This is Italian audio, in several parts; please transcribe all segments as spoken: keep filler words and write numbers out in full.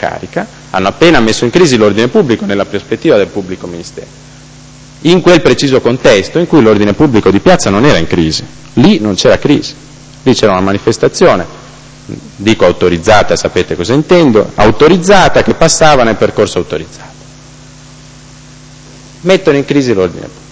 carica, hanno appena messo in crisi l'ordine pubblico nella prospettiva del pubblico ministero, in quel preciso contesto in cui l'ordine pubblico di piazza non era in crisi, lì non c'era crisi, lì c'era una manifestazione, dico autorizzata, sapete cosa intendo, autorizzata che passava nel percorso autorizzato. Mettono in crisi l'ordine pubblico.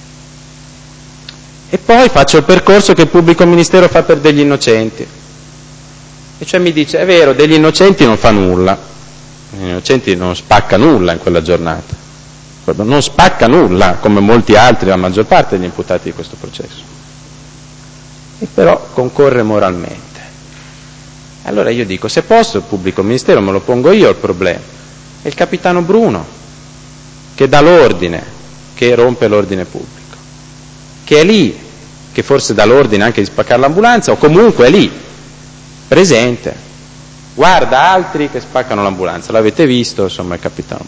E poi faccio il percorso che il pubblico ministero fa per degli innocenti. E cioè mi dice, è vero, degli innocenti non fa nulla, degli innocenti non spacca nulla in quella giornata, non spacca nulla, come molti altri, la maggior parte degli imputati di questo processo. E però concorre moralmente. Allora io dico, se posso il pubblico ministero me lo pongo io il problema. È il capitano Bruno, che dà l'ordine, che rompe l'ordine pubblico, che è lì, che forse dà l'ordine anche di spaccare l'ambulanza, o comunque è lì, presente, guarda altri che spaccano l'ambulanza, l'avete visto, insomma, il capitano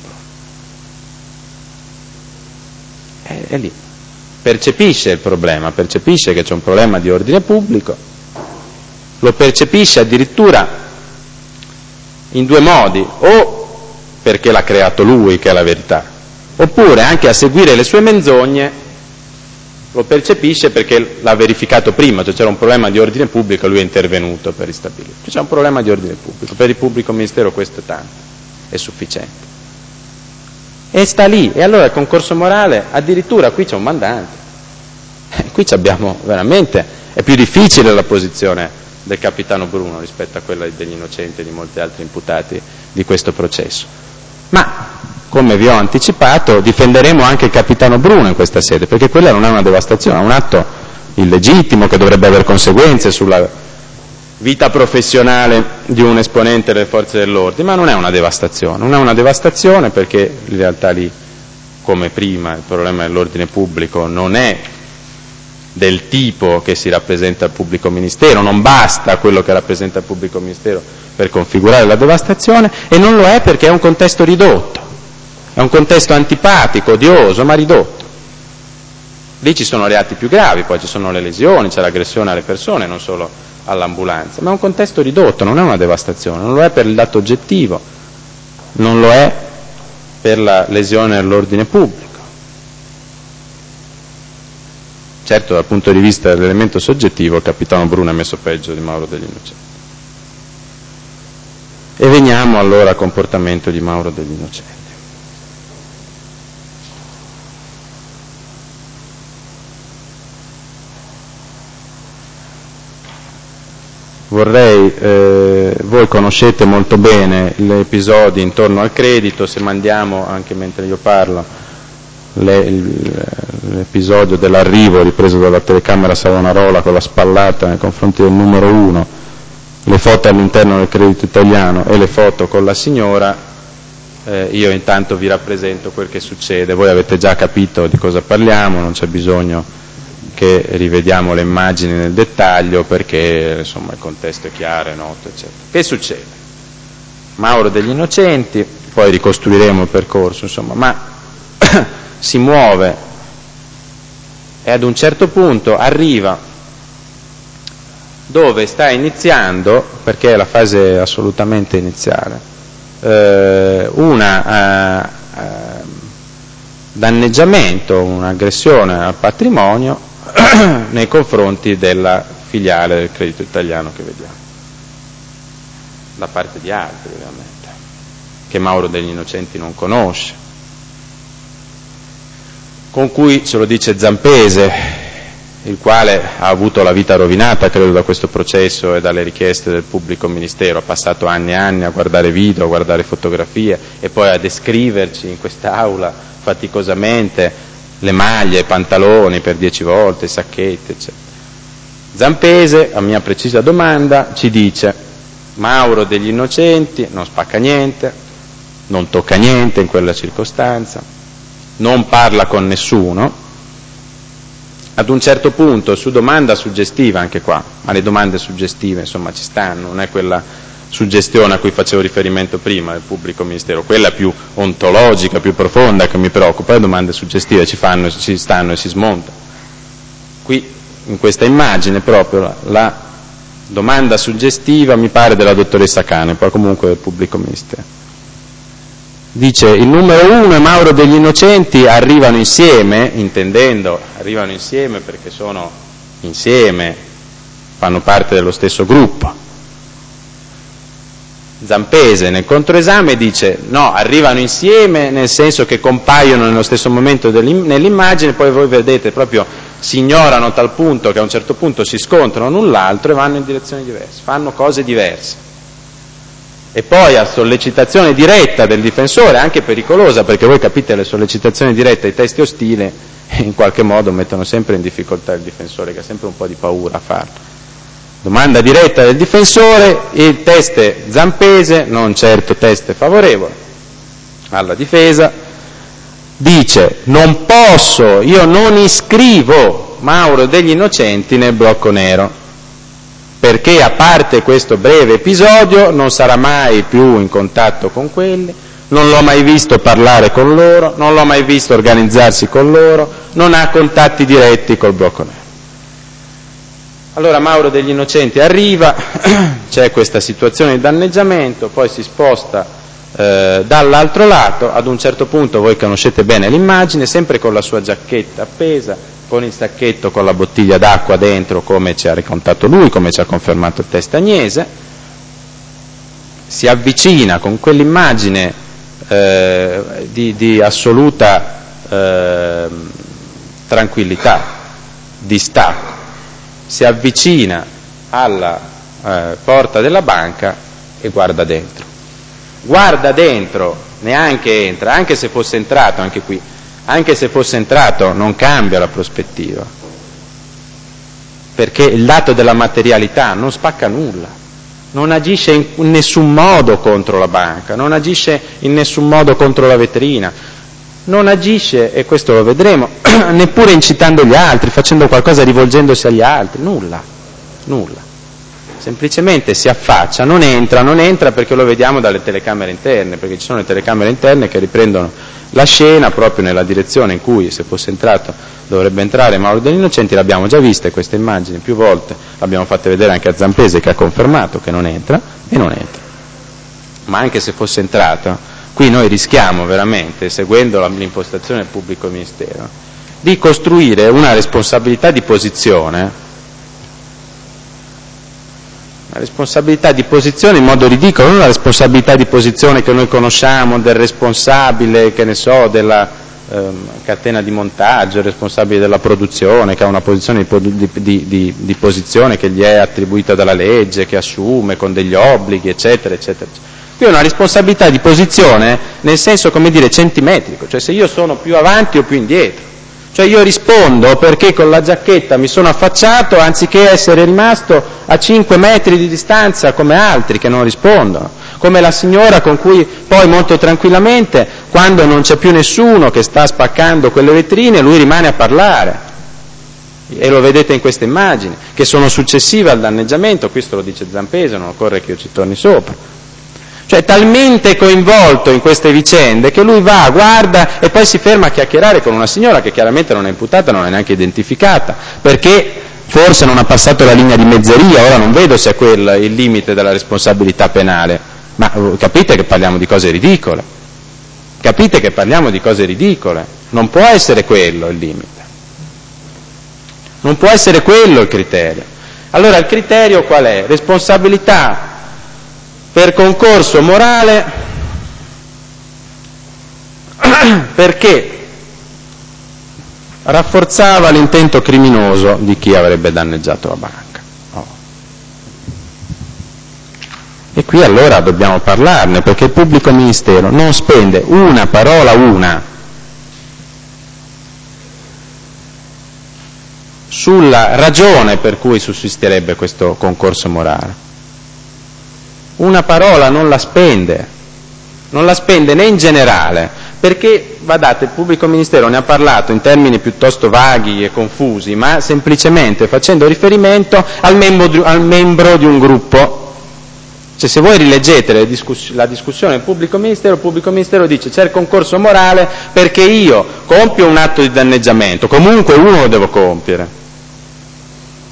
Bruno. È, è lì, percepisce il problema, percepisce che c'è un problema di ordine pubblico, lo percepisce addirittura in due modi, o perché l'ha creato lui, che è la verità, oppure anche a seguire le sue menzogne lo percepisce perché l'ha verificato prima, cioè c'era un problema di ordine pubblico e lui è intervenuto per ristabilirlo. C'è un problema di ordine pubblico, per il pubblico ministero questo è tanto, è sufficiente. E sta lì, e allora il concorso morale, addirittura qui c'è un mandante, eh, qui abbiamo veramente, è più difficile la posizione del capitano Bruno rispetto a quella degli innocenti e di molti altri imputati di questo processo. Ma come vi ho anticipato, difenderemo anche il capitano Bruno in questa sede, perché quella non è una devastazione, è un atto illegittimo che dovrebbe avere conseguenze sulla vita professionale di un esponente delle forze dell'ordine, ma non è una devastazione, non è una devastazione perché in realtà lì, come prima, il problema dell'ordine pubblico non è del tipo che si rappresenta il pubblico ministero, non basta quello che rappresenta il pubblico ministero per configurare la devastazione, e non lo è perché è un contesto ridotto. È un contesto antipatico, odioso, ma ridotto. Lì ci sono reati più gravi, poi ci sono le lesioni, c'è l'aggressione alle persone, non solo all'ambulanza, ma è un contesto ridotto, non è una devastazione, non lo è per il dato oggettivo, non lo è per la lesione dell'ordine pubblico. Certo, dal punto di vista dell'elemento soggettivo, il capitano Bruno è messo peggio di Mauro Degli Innocenti. E veniamo allora al comportamento di Mauro Degli Innocenti. Vorrei, eh, voi conoscete molto bene gli episodi intorno al credito, se mandiamo, anche mentre io parlo, le, l'episodio dell'arrivo ripreso dalla telecamera Savonarola con la spallata nei confronti del numero uno, le foto all'interno del credito italiano e le foto con la signora, eh, io intanto vi rappresento quel che succede. Voi avete già capito di cosa parliamo, non c'è bisogno che rivediamo le immagini nel dettaglio perché insomma il contesto è chiaro, è noto, eccetera. Che succede? Mauro Degli Innocenti, poi ricostruiremo il percorso, insomma, ma si muove e ad un certo punto arriva dove sta iniziando, perché è la fase assolutamente iniziale, eh, una eh, danneggiamento, un'aggressione al patrimonio nei confronti della filiale del credito italiano che vediamo, da parte di altri ovviamente, che Mauro Degli Innocenti non conosce, con cui, ce lo dice Zampese, il quale ha avuto la vita rovinata, credo, da questo processo e dalle richieste del pubblico ministero, ha passato anni e anni a guardare video, a guardare fotografie e poi a descriverci in quest'aula faticosamente le maglie, i pantaloni per dieci volte, i sacchetti, eccetera. Zampese, a mia precisa domanda, ci dice: Mauro Degli Innocenti non spacca niente, non tocca niente in quella circostanza, non parla con nessuno. Ad un certo punto, su domanda suggestiva, anche qua, ma le domande suggestive insomma ci stanno, non è quella suggestione a cui facevo riferimento prima del pubblico ministero, quella più ontologica, più profonda che mi preoccupa, le domande suggestive ci fanno, ci stanno e si smontano. Qui in questa immagine proprio la, la domanda suggestiva mi pare della dottoressa Cane, poi comunque del pubblico ministero. dice il numero uno e Mauro degli Innocenti arrivano insieme, intendendo arrivano insieme perché sono insieme, fanno parte dello stesso gruppo. Zampese nel controesame dice no, arrivano insieme nel senso che compaiono nello stesso momento nell'immagine, poi voi vedete proprio si ignorano a tal punto che a un certo punto si scontrano l'un l'altro e vanno in direzioni diverse, fanno cose diverse. E poi a sollecitazione diretta del difensore, anche pericolosa, perché voi capite le sollecitazioni dirette ai testi ostili in qualche modo mettono sempre in difficoltà il difensore, che ha sempre un po' di paura a farlo. Domanda diretta del difensore, il teste Zampese, non certo teste favorevole alla difesa, dice non posso, io non iscrivo Mauro degli Innocenti nel blocco nero, perché a parte questo breve episodio non sarà mai più in contatto con quelli, non l'ho mai visto parlare con loro, non l'ho mai visto organizzarsi con loro, non ha contatti diretti col blocco nero. Allora Mauro degli Innocenti arriva, c'è questa situazione di danneggiamento, poi si sposta eh, dall'altro lato, ad un certo punto voi conoscete bene l'immagine, sempre con la sua giacchetta appesa, con il sacchetto con la bottiglia d'acqua dentro, come ci ha raccontato lui, come ci ha confermato il test Agnese, si avvicina con quell'immagine eh, di, di assoluta eh, tranquillità, distacco, si avvicina alla eh, porta della banca e guarda dentro. Guarda dentro, neanche entra, anche se fosse entrato, anche qui, anche se fosse entrato non cambia la prospettiva, perché il dato della materialità non spacca nulla, non agisce in nessun modo contro la banca, non agisce in nessun modo contro la vetrina, non agisce, e questo lo vedremo, neppure incitando gli altri, facendo qualcosa rivolgendosi agli altri, nulla, nulla. Semplicemente si affaccia, non entra, non entra perché lo vediamo dalle telecamere interne, perché ci sono le telecamere interne che riprendono la scena proprio nella direzione in cui, se fosse entrato, dovrebbe entrare Mauro degli Innocenti. L'abbiamo già viste queste immagini più volte, l'abbiamo fatte vedere anche a Zampese che ha confermato che non entra, e non entra. Ma anche se fosse entrato, qui noi rischiamo veramente, seguendo l'impostazione del pubblico ministero, di costruire una responsabilità di posizione la responsabilità di posizione in modo ridicolo, non la responsabilità di posizione che noi conosciamo del responsabile, che ne so, della ehm, catena di montaggio, il responsabile della produzione, che ha una posizione di, di, di, di posizione che gli è attribuita dalla legge, che assume con degli obblighi, eccetera, eccetera, eccetera. Qui è una responsabilità di posizione nel senso, come dire, centimetrico, cioè se io sono più avanti o più indietro. Cioè io rispondo perché con la giacchetta mi sono affacciato anziché essere rimasto a cinque metri di distanza come altri che non rispondono, come la signora con cui poi molto tranquillamente, quando non c'è più nessuno che sta spaccando quelle vetrine, lui rimane a parlare. E lo vedete in queste immagini, che sono successive al danneggiamento, questo lo dice Zampese, non occorre che io ci torni sopra. Cioè talmente coinvolto in queste vicende che lui va, guarda e poi si ferma a chiacchierare con una signora che chiaramente non è imputata, non è neanche identificata, perché forse non ha passato la linea di mezzeria, ora non vedo se è quel il limite della responsabilità penale, ma uh, capite che parliamo di cose ridicole, capite che parliamo di cose ridicole, non può essere quello il limite, non può essere quello il criterio. Allora il criterio qual è? Responsabilità per concorso morale, perché rafforzava l'intento criminoso di chi avrebbe danneggiato la banca. Oh. E qui allora dobbiamo parlarne, perché il pubblico ministero non spende una parola, una, sulla ragione per cui sussisterebbe questo concorso morale. Una parola non la spende, non la spende né in generale, perché, badate, il pubblico ministero ne ha parlato in termini piuttosto vaghi e confusi, ma semplicemente facendo riferimento al membro di, al membro di un gruppo. Cioè, se voi rileggete discuss- la discussione del pubblico ministero, il pubblico ministero dice c'è il concorso morale perché io compio un atto di danneggiamento, comunque uno lo devo compiere.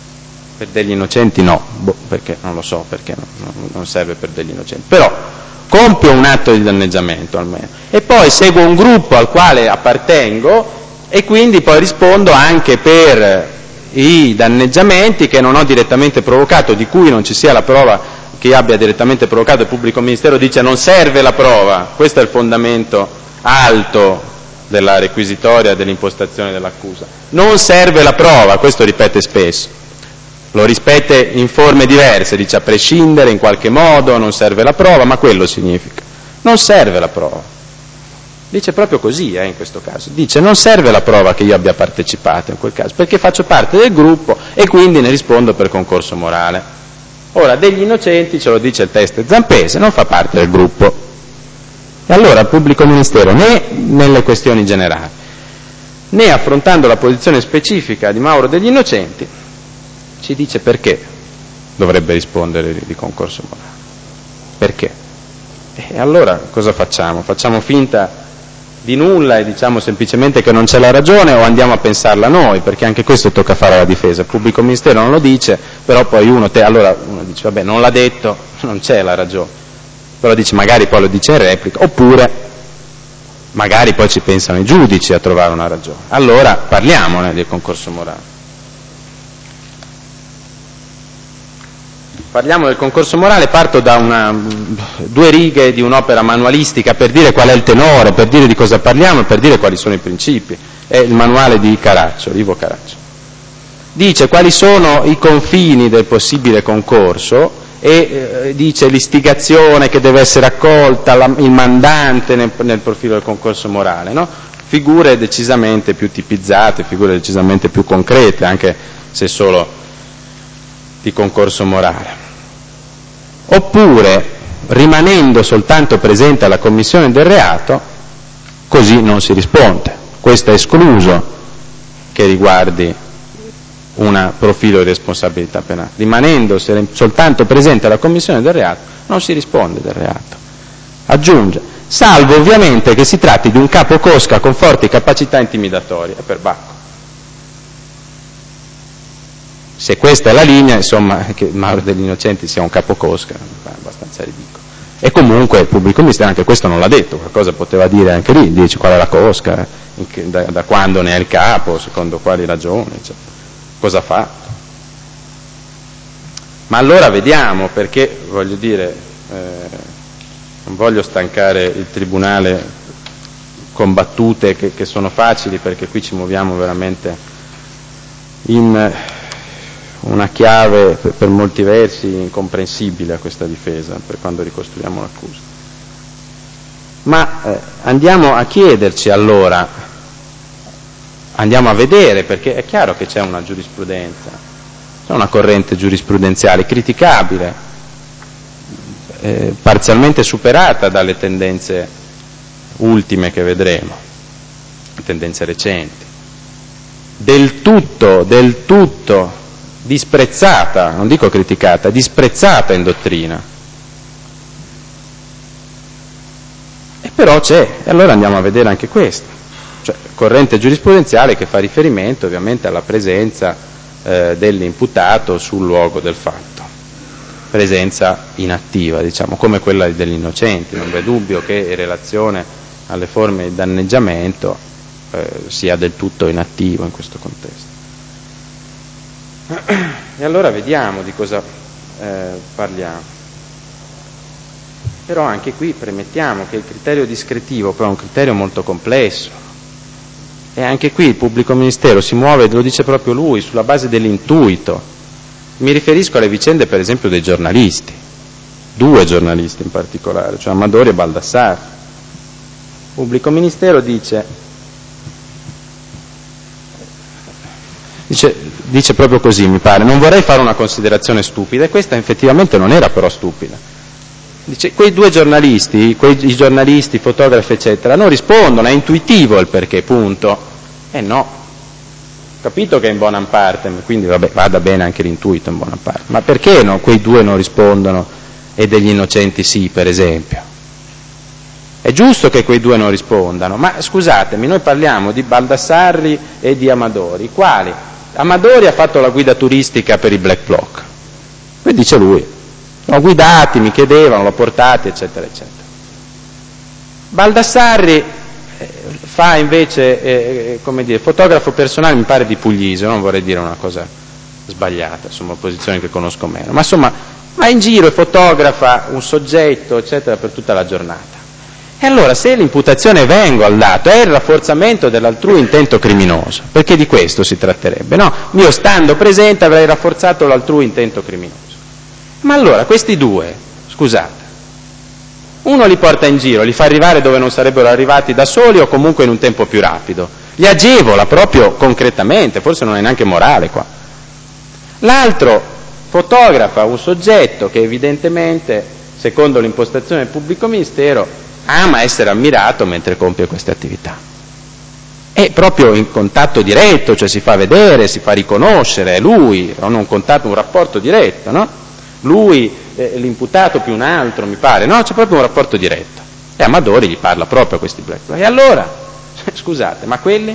Per degli innocenti no, boh, perché non lo so, perché no, no, non serve per degli innocenti, però compio un atto di danneggiamento almeno, e poi seguo un gruppo al quale appartengo e quindi poi rispondo anche per i danneggiamenti che non ho direttamente provocato, di cui non ci sia la prova che io abbia direttamente provocato. Il pubblico ministero dice non serve la prova, questo è il fondamento alto della requisitoria, dell'impostazione dell'accusa. Non serve la prova, questo ripete spesso, lo ripete in forme diverse, dice a prescindere in qualche modo, non serve la prova, ma quello significa, non serve la prova. Dice proprio così eh, in questo caso, dice non serve la prova che io abbia partecipato in quel caso, perché faccio parte del gruppo e quindi ne rispondo per concorso morale. Ora, degli innocenti, ce lo dice il testo Zampese, non fa parte del gruppo. E allora il pubblico ministero, né nelle questioni generali, né affrontando la posizione specifica di Mauro Degli Innocenti, ci dice perché dovrebbe rispondere di concorso morale. Perché? E allora cosa facciamo? Facciamo finta di nulla e diciamo semplicemente che non c'è la ragione, o andiamo a pensarla noi? Perché anche questo tocca fare alla difesa. Il pubblico ministero non lo dice, però poi uno, te, allora uno dice vabbè non l'ha detto, non c'è la ragione, però dice magari poi lo dice in replica, oppure magari poi ci pensano i giudici a trovare una ragione. Allora parliamone del concorso morale. Parliamo del concorso morale, parto da una, due righe di un'opera manualistica per dire qual è il tenore, per dire di cosa parliamo e per dire quali sono i principi. È il manuale di Caraccio, Ivo Caraccio. Dice quali sono i confini del possibile concorso e eh, dice l'istigazione che deve essere accolta, la, il mandante nel, nel profilo del concorso morale, no? Figure decisamente più tipizzate, figure decisamente più concrete, anche se solo di concorso morale. Oppure, rimanendo soltanto presente alla commissione del reato, così non si risponde. Questo è escluso che riguardi un profilo di responsabilità penale. Rimanendo soltanto presente alla commissione del reato, non si risponde del reato. Aggiunge, salvo ovviamente che si tratti di un capo cosca con forti capacità intimidatorie, è per Bacco. Se questa è la linea, insomma, che Mauro Degli Innocenti sia un capocosca, è abbastanza ridicolo. E comunque il pubblico ministero anche questo non l'ha detto, qualcosa poteva dire anche lì, dice qual è la cosca, che, da, da quando ne è il capo, secondo quali ragioni, cioè, cosa ha fatto. Ma allora vediamo, perché, voglio dire, eh, non voglio stancare il Tribunale con battute che, che sono facili, perché qui ci muoviamo veramente in una chiave per, per molti versi incomprensibile a questa difesa per quando ricostruiamo l'accusa. Ma eh, andiamo a chiederci allora, andiamo a vedere, perché è chiaro che c'è una giurisprudenza, c'è una corrente giurisprudenziale criticabile, eh, parzialmente superata dalle tendenze ultime che vedremo, tendenze recenti, del tutto, del tutto disprezzata, non dico criticata, disprezzata in dottrina. E però c'è, e allora andiamo a vedere anche questo, cioè corrente giurisprudenziale che fa riferimento ovviamente alla presenza eh, dell'imputato sul luogo del fatto, presenza inattiva, diciamo, come quella degli innocenti. Non v'è dubbio che in relazione alle forme di danneggiamento eh, sia del tutto inattivo in questo contesto. E allora vediamo di cosa eh, parliamo. Però anche qui premettiamo che il criterio discretivo poi è un criterio molto complesso e anche qui il pubblico ministero si muove, lo dice proprio lui, sulla base dell'intuito. Mi riferisco alle vicende per esempio dei giornalisti, due giornalisti in particolare, cioè Amadori e Baldassarri. Il pubblico ministero dice Dice, dice proprio così, mi pare, non vorrei fare una considerazione stupida, e questa effettivamente non era però stupida. Dice, quei due giornalisti, quei giornalisti, fotografi, eccetera, non rispondono, è intuitivo il perché, punto. Eh no, capito che è in buona parte, quindi vabbè, vada bene anche l'intuito in buona parte, ma perché no, quei due non rispondono e degli innocenti sì, per esempio? È giusto che quei due non rispondano, ma scusatemi, noi parliamo di Baldassarri e di Amadori, quali? Amadori ha fatto la guida turistica per i Black Bloc, poi dice lui, l'ho guidati, mi chiedevano, l'ho portati, eccetera, eccetera. Baldassarri eh, fa invece, eh, come dire, fotografo personale, mi pare di Puglisi, non vorrei dire una cosa sbagliata, insomma, posizioni che conosco meno, ma insomma va in giro e fotografa un soggetto, eccetera, per tutta la giornata. E allora, se l'imputazione vengo al dato è il rafforzamento dell'altrui intento criminoso, perché di questo si tratterebbe, no? Io stando presente avrei rafforzato l'altrui intento criminoso. Ma allora, questi due, scusate, uno li porta in giro, li fa arrivare dove non sarebbero arrivati da soli o comunque in un tempo più rapido, li agevola proprio concretamente, forse non è neanche morale qua. L'altro fotografa un soggetto che evidentemente, secondo l'impostazione del pubblico ministero, ama essere ammirato mentre compie queste attività. È proprio in contatto diretto, cioè si fa vedere, si fa riconoscere, è lui, hanno un contatto, un rapporto diretto, no? Lui, eh, l'imputato più un altro, mi pare, no? C'è proprio un rapporto diretto. E Amadori gli parla proprio a questi black bloc. E allora, scusate, ma quelli?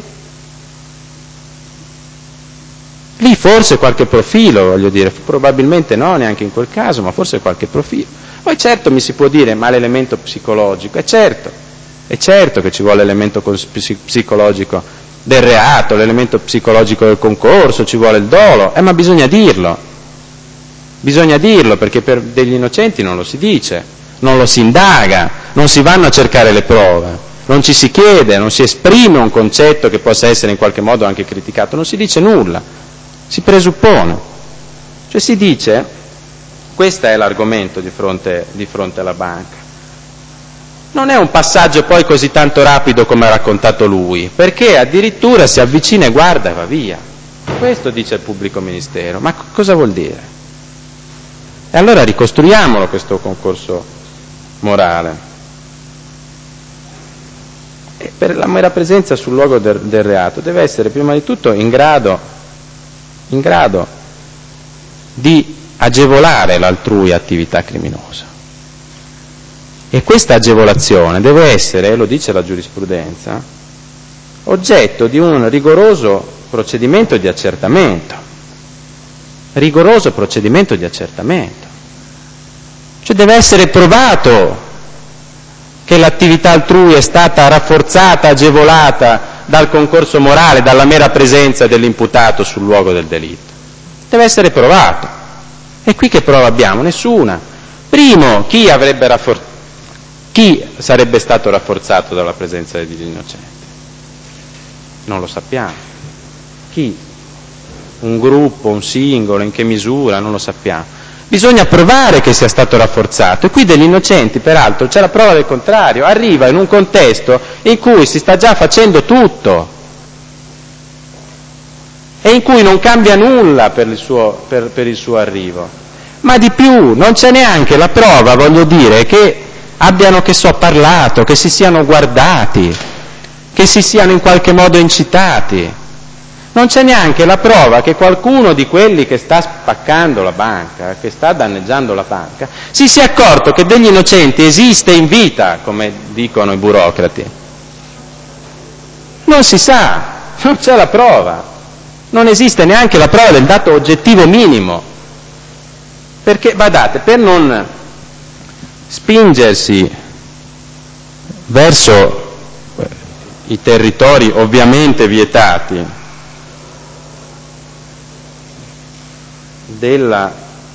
Lì forse qualche profilo, voglio dire, probabilmente no, neanche in quel caso, ma forse qualche profilo. Poi certo mi si può dire, ma l'elemento psicologico, è certo, è certo che ci vuole l'elemento psicologico del reato, l'elemento psicologico del concorso, ci vuole il dolo, eh, ma bisogna dirlo, bisogna dirlo perché per degli innocenti non lo si dice, non lo si indaga, non si vanno a cercare le prove, non ci si chiede, non si esprime un concetto che possa essere in qualche modo anche criticato, non si dice nulla, si presuppone, cioè si dice, questo è l'argomento di fronte, di fronte alla banca. Non è un passaggio poi così tanto rapido come ha raccontato lui, perché addirittura si avvicina e guarda e va via. Questo dice il pubblico ministero, ma cosa vuol dire? E allora ricostruiamolo questo concorso morale. E per la mera presenza sul luogo del, del reato deve essere prima di tutto in grado, in grado di agevolare l'altrui attività criminosa. E questa agevolazione deve essere, lo dice la giurisprudenza, oggetto di un rigoroso procedimento di accertamento. Rigoroso procedimento di accertamento. Cioè deve essere provato che l'attività altrui è stata rafforzata, agevolata dal concorso morale, dalla mera presenza dell'imputato sul luogo del delitto. Deve essere provato. E qui che prova abbiamo? Nessuna. Primo, chi avrebbe rafforzato? Chi sarebbe stato rafforzato dalla presenza degli innocenti? Non lo sappiamo. Chi? Un gruppo, un singolo, in che misura? Non lo sappiamo. Bisogna provare che sia stato rafforzato. E qui degli innocenti, peraltro, c'è la prova del contrario. Arriva in un contesto in cui si sta già facendo tutto e in cui non cambia nulla per il suo, per, per il suo arrivo. Ma di più, non c'è neanche la prova, voglio dire, che abbiano, che so, parlato, che si siano guardati, che si siano in qualche modo incitati. Non c'è neanche la prova che qualcuno di quelli che sta spaccando la banca, che sta danneggiando la banca, si sia accorto che degli innocenti esiste in vita, come dicono i burocrati. Non si sa, non c'è la prova, non esiste neanche la prova del dato oggettivo minimo. Perché, badate, per non spingersi verso i territori ovviamente vietati della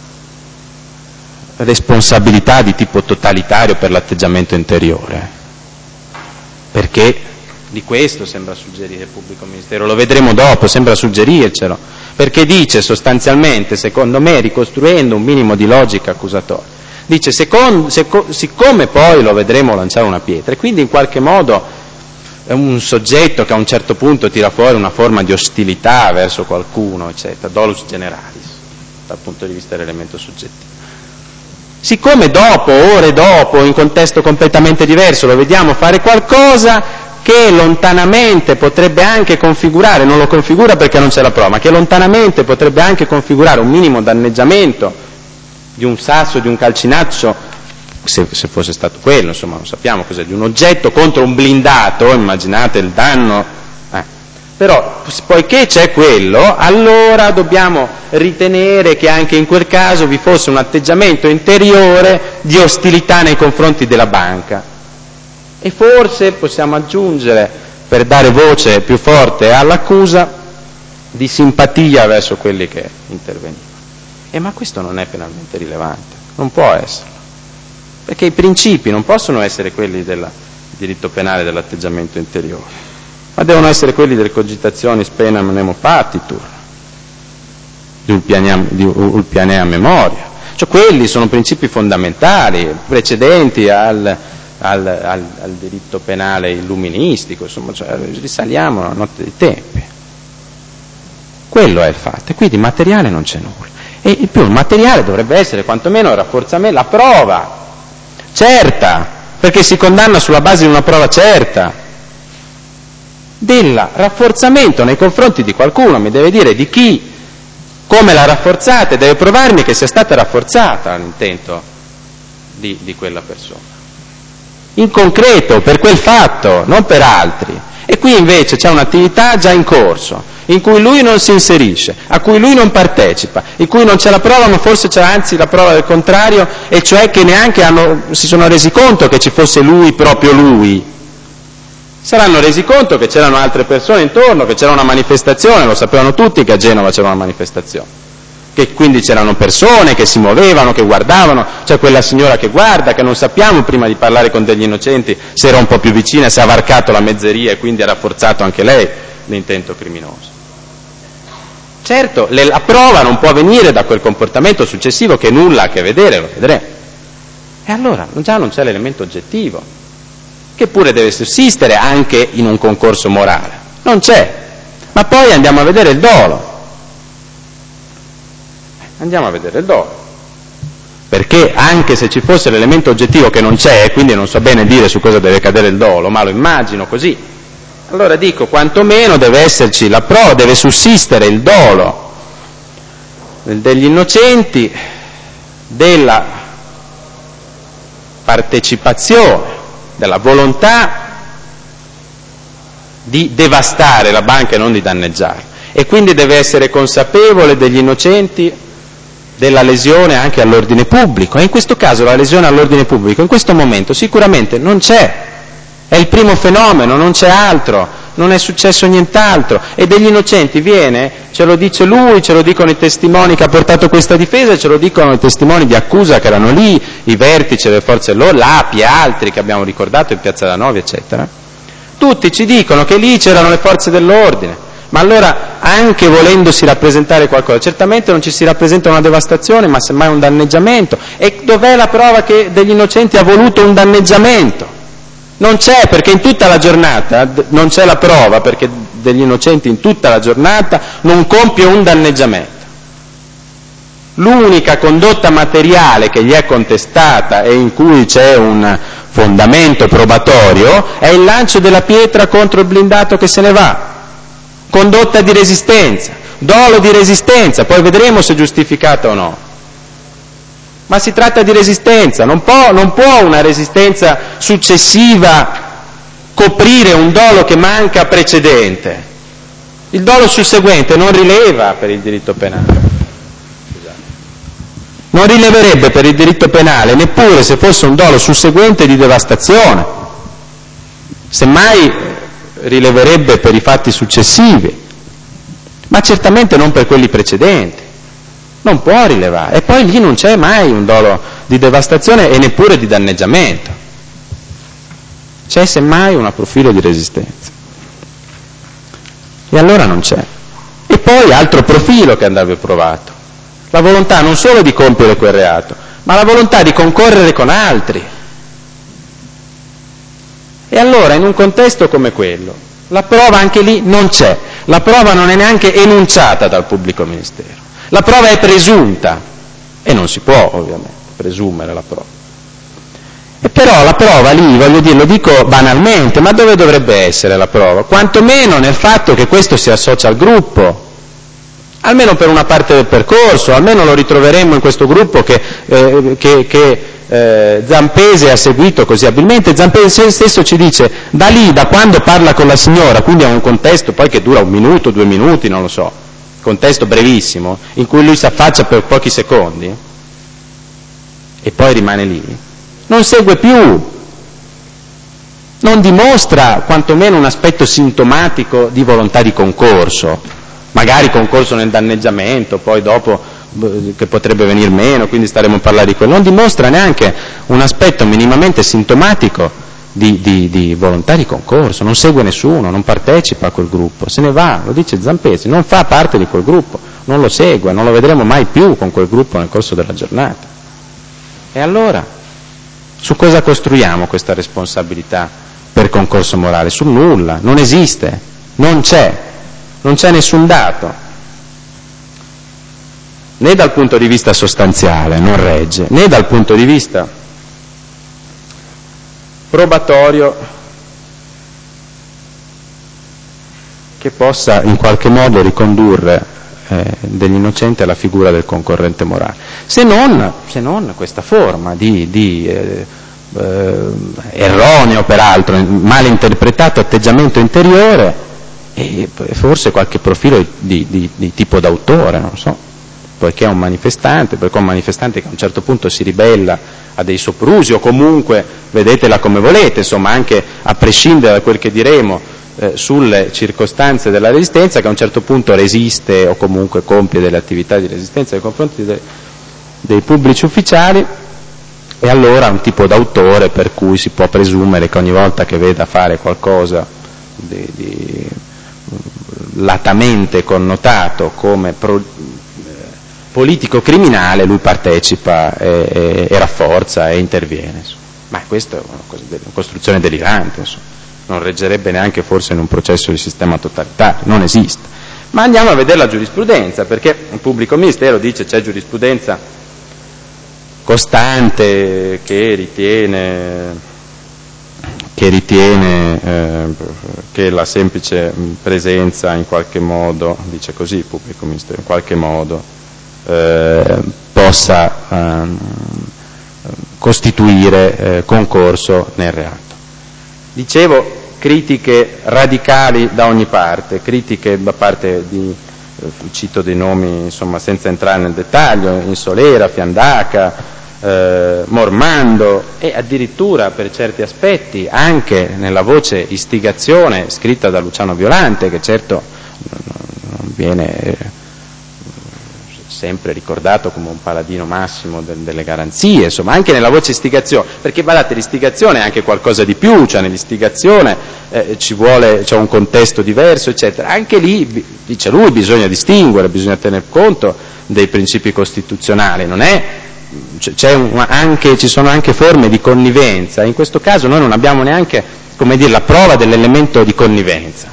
responsabilità di tipo totalitario per l'atteggiamento interiore, perché di questo sembra suggerire il pubblico ministero, lo vedremo dopo, sembra suggerircelo, perché dice sostanzialmente, secondo me, ricostruendo un minimo di logica accusatoria, dice, secondo, seco, siccome poi lo vedremo lanciare una pietra, e quindi in qualche modo è un soggetto che a un certo punto tira fuori una forma di ostilità verso qualcuno, eccetera, dolus generalis, dal punto di vista dell'elemento soggettivo. Siccome dopo, ore dopo, in contesto completamente diverso, lo vediamo fare qualcosa che lontanamente potrebbe anche configurare, non lo configura perché non c'è la prova, ma che lontanamente potrebbe anche configurare un minimo danneggiamento di un sasso, di un calcinaccio, se, se fosse stato quello, insomma non sappiamo cos'è, di un oggetto contro un blindato, immaginate il danno, eh. Però poiché c'è quello, allora dobbiamo ritenere che anche in quel caso vi fosse un atteggiamento interiore di ostilità nei confronti della banca. E forse possiamo aggiungere, per dare voce più forte all'accusa, di simpatia verso quelli che intervenivano. E ma questo non è penalmente rilevante, non può esserlo, perché i principi non possono essere quelli del diritto penale dell'atteggiamento interiore, ma devono essere quelli del cogitationis penam nemo patitur, di ulpianea, di ulpianea memoria. Cioè quelli sono principi fondamentali, precedenti al, al, al, al diritto penale illuministico, insomma, cioè, risaliamo alla notte dei tempi. Quello è il fatto, e quindi materiale non c'è nulla. E in più il materiale dovrebbe essere quantomeno il rafforzamento, la prova certa, perché si condanna sulla base di una prova certa, del rafforzamento nei confronti di qualcuno, mi deve dire di chi, come l'ha rafforzata, e deve provarmi che sia stata rafforzata l'intento di, di quella persona. In concreto, per quel fatto, non per altri. E qui invece c'è un'attività già in corso, in cui lui non si inserisce, a cui lui non partecipa, in cui non c'è la prova, ma forse c'è anzi la prova del contrario, e cioè che neanche hanno, si sono resi conto che ci fosse lui, proprio lui. Saranno resi conto che c'erano altre persone intorno, che c'era una manifestazione, lo sapevano tutti che a Genova c'era una manifestazione, che quindi c'erano persone che si muovevano, che guardavano, c'è quella signora che guarda, che non sappiamo prima di parlare con degli innocenti se era un po' più vicina, se ha varcato la mezzeria e quindi ha rafforzato anche lei l'intento criminoso. Certo, la prova non può venire da quel comportamento successivo che nulla ha a che vedere, lo vedremo. E allora già non c'è l'elemento oggettivo, che pure deve sussistere anche in un concorso morale. Non c'è. Ma poi andiamo a vedere il dolo. Andiamo a vedere il dolo. Perché anche se ci fosse l'elemento oggettivo che non c'è, quindi non so bene dire su cosa deve cadere il dolo, ma lo immagino così, allora dico, quantomeno deve esserci la prova, deve sussistere il dolo degli innocenti, della partecipazione, della volontà di devastare la banca e non di danneggiarla. E quindi deve essere consapevole degli innocenti della lesione anche all'ordine pubblico. E in questo caso la lesione all'ordine pubblico in questo momento sicuramente non c'è. È il primo fenomeno, non c'è altro, non è successo nient'altro. E degli innocenti viene, ce lo dice lui, ce lo dicono i testimoni che ha portato questa difesa, ce lo dicono i testimoni di accusa che erano lì, i vertici delle forze dell'ordine, l'A P I e altri che abbiamo ricordato in Piazza Lannovi, eccetera. Tutti ci dicono che lì c'erano le forze dell'ordine, ma allora anche volendosi rappresentare qualcosa, certamente non ci si rappresenta una devastazione, ma semmai un danneggiamento. E dov'è la prova che degli innocenti ha voluto un danneggiamento? Non c'è, perché in tutta la giornata non c'è la prova, perché degli innocenti in tutta la giornata non compie un danneggiamento. L'unica condotta materiale che gli è contestata e in cui c'è un fondamento probatorio è il lancio della pietra contro il blindato che se ne va. Condotta di resistenza, dolo di resistenza, poi vedremo se giustificata o no. Ma si tratta di resistenza, non può, non può una resistenza successiva coprire un dolo che manca precedente. Il dolo susseguente non rileva per il diritto penale. Non rileverebbe per il diritto penale neppure se fosse un dolo susseguente di devastazione. Semmai rileverebbe per i fatti successivi, ma certamente non per quelli precedenti. Non può rilevare. E poi lì non c'è mai un dolo di devastazione e neppure di danneggiamento. C'è semmai un profilo di resistenza. E allora non c'è. E poi altro profilo che andrebbe provato. La volontà non solo di compiere quel reato, ma la volontà di concorrere con altri. E allora in un contesto come quello, la prova anche lì non c'è. La prova non è neanche enunciata dal pubblico ministero. La prova è presunta, e non si può ovviamente presumere la prova. E però la prova lì, voglio dire, lo dico banalmente, ma dove dovrebbe essere la prova? Quantomeno nel fatto che questo si associa al gruppo, almeno per una parte del percorso, almeno lo ritroveremmo in questo gruppo che, eh, che, che eh, Zampese ha seguito così abilmente. Zampese stesso ci dice, da lì, da quando parla con la signora, quindi è un contesto poi che dura un minuto, due minuti, non lo so, contesto brevissimo, in cui lui si affaccia per pochi secondi e poi rimane lì, non segue più. non dimostra quantomeno un aspetto sintomatico di volontà di concorso, magari concorso nel danneggiamento, poi dopo che potrebbe venir meno, quindi staremo a parlare di quello, non dimostra neanche un aspetto minimamente sintomatico di, di, di volontà di concorso, non segue nessuno, non partecipa a quel gruppo, se ne va, lo dice Zampesi, non fa parte di quel gruppo, non lo segue, non lo vedremo mai più con quel gruppo nel corso della giornata. E allora, su cosa costruiamo questa responsabilità per concorso morale? Sul nulla, non esiste, non c'è, non c'è nessun dato, né dal punto di vista sostanziale, non regge, né dal punto di vista probatorio che possa in qualche modo ricondurre eh, degli innocenti alla figura del concorrente morale, se non, se non questa forma di, di eh, eh, erroneo peraltro, mal interpretato atteggiamento interiore e forse qualche profilo di, di, di tipo d'autore, non so, poiché è un manifestante, perché è un manifestante che a un certo punto si ribella a dei soprusi o comunque vedetela come volete, insomma anche a prescindere da quel che diremo eh, sulle circostanze della resistenza, che a un certo punto resiste o comunque compie delle attività di resistenza nei confronti de, dei pubblici ufficiali, e allora è un tipo d'autore per cui si può presumere che ogni volta che veda fare qualcosa di, di latamente connotato come pro, politico criminale, lui partecipa e, e, e rafforza e interviene. Insomma. Ma questa è una, cosa, una costruzione delirante, insomma. Non reggerebbe neanche forse in un processo di sistema totalitario, non esiste. Ma andiamo a vedere la giurisprudenza, perché il pubblico ministero dice c'è giurisprudenza costante che ritiene, che, ritiene eh, che la semplice presenza in qualche modo, dice così il pubblico ministero, in qualche modo Eh, possa ehm, costituire eh, concorso nel reato. Dicevo, critiche radicali da ogni parte, critiche da parte di, eh, cito dei nomi insomma senza entrare nel dettaglio, Insolera, Fiandaca, eh, Mormando e addirittura per certi aspetti anche nella voce istigazione scritta da Luciano Violante, che certo non viene eh, sempre ricordato come un paladino massimo del, delle garanzie, insomma anche nella voce istigazione, perché guardate l'istigazione è anche qualcosa di più, cioè nell'istigazione eh, ci vuole, c'è un contesto diverso eccetera, anche lì dice lui bisogna distinguere, bisogna tener conto dei principi costituzionali, non è, c'è un, anche, ci sono anche forme di connivenza, in questo caso noi non abbiamo neanche, come dire, la prova dell'elemento di connivenza,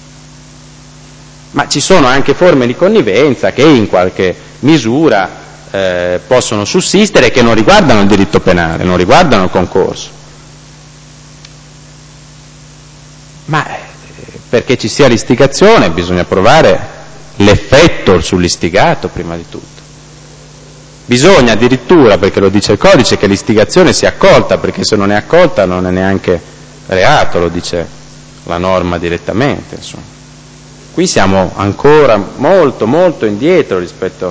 ma ci sono anche forme di connivenza che in qualche misura eh, possono sussistere e che non riguardano il diritto penale, non riguardano il concorso. Ma eh, perché ci sia l'istigazione bisogna provare l'effetto sull'istigato prima di tutto. Bisogna addirittura, perché lo dice il codice, che l'istigazione sia accolta, perché se non è accolta non è neanche reato, lo dice la norma direttamente, insomma. Qui siamo ancora molto molto indietro rispetto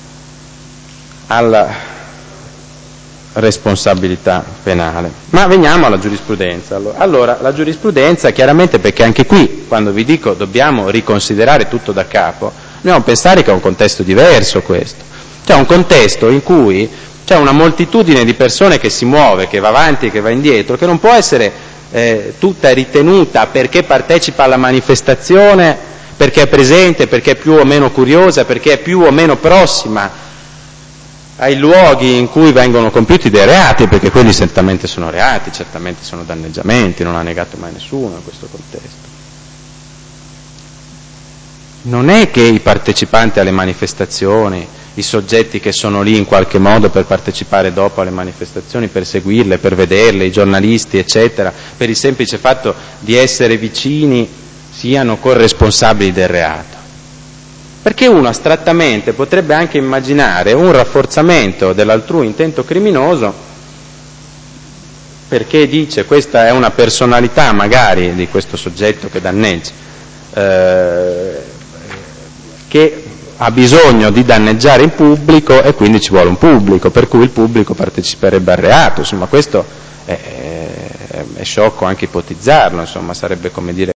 alla responsabilità penale. Ma veniamo alla giurisprudenza. Allora, allora, la giurisprudenza chiaramente, perché anche qui, quando vi dico dobbiamo riconsiderare tutto da capo, dobbiamo pensare che è un contesto diverso questo. C'è un contesto in cui c'è una moltitudine di persone che si muove, che va avanti e che va indietro, che non può essere eh, tutta ritenuta perché partecipa alla manifestazione, perché è presente, perché è più o meno curiosa, perché è più o meno prossima ai luoghi in cui vengono compiuti dei reati, perché quelli certamente sono reati, certamente sono danneggiamenti, non ha negato mai nessuno in questo contesto. Non è che i partecipanti alle manifestazioni, i soggetti che sono lì in qualche modo per partecipare dopo alle manifestazioni, per seguirle, per vederle, i giornalisti, eccetera, per il semplice fatto di essere vicini, siano corresponsabili del reato. Perché uno astrattamente potrebbe anche immaginare un rafforzamento dell'altrui intento criminoso, perché dice questa è una personalità magari di questo soggetto che danneggia, eh, che ha bisogno di danneggiare il pubblico e quindi ci vuole un pubblico, per cui il pubblico parteciperebbe al reato. Insomma, questo è, è, è sciocco anche ipotizzarlo, insomma, sarebbe come dire